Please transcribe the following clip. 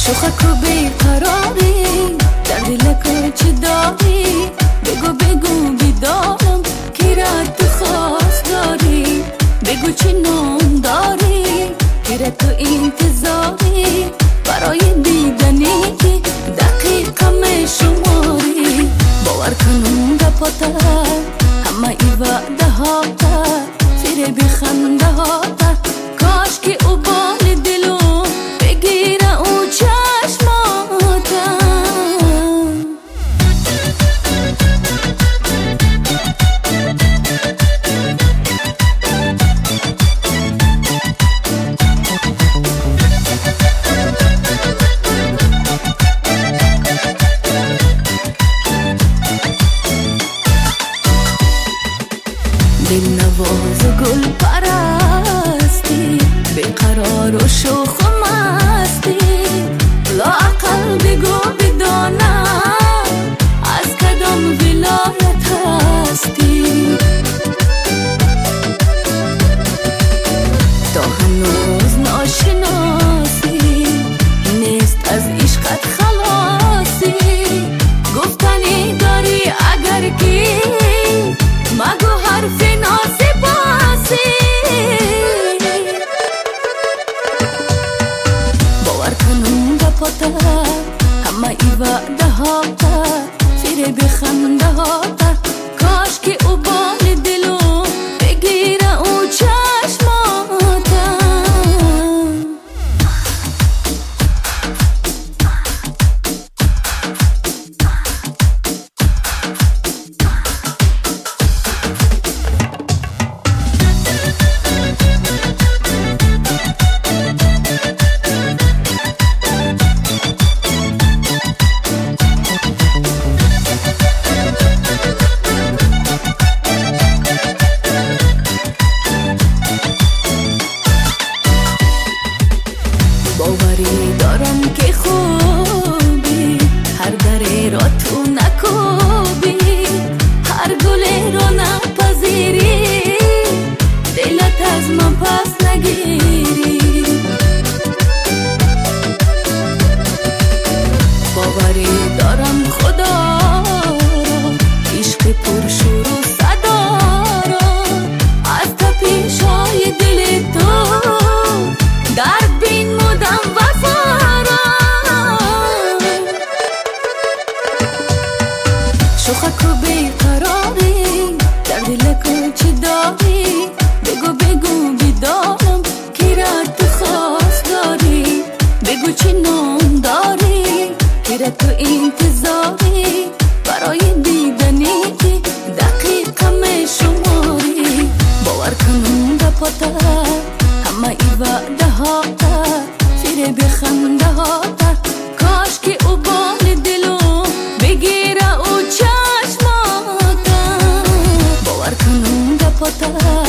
شوخک و بیقراری در دلک چی داری بگو بگو بیدارم کی را تو خواست داری بگو چی نام داری کی را تو انتظاری برای دیدنی دقیقم شماری باور کنم گپاتا همه ای وعده ها فیر بخنده ها کاش که او بال دلو بگیره او چشماتا دل نواز و گل پرستی بیقرار و شوخ و مستی لااقل بگو بدانم از کدام ولایت هستی تا هنوز ناشناسی نیست از عشقت خلاصی گفتنی داری اگر کی مگو حرف ناسپاسی باور کنم گپاتا همه ای وعده ها فیر بخنده ها کاش که او بال دلو بگیره او چشماتا باوری دارم که خوبی هر دره را تو نکوبی هر گله را نپذیری دلت از من پس نگیری باوری دارم خدا را عشق پرشور و صدا را از تپش‌های دل تو درد بین مدام وفارا شوخک و بیقراری در دلک چی داری بگو بگو بیدارم کی را تو خواست داری بگو چی نام داری کی را تو انتظاری برای دیدنی دقیقم شماری باور کنم گپاتا همه ای وعده ها فیر بخنده ها کاش که او بال دلو بگیره او چشماتا باور کنم گپاتا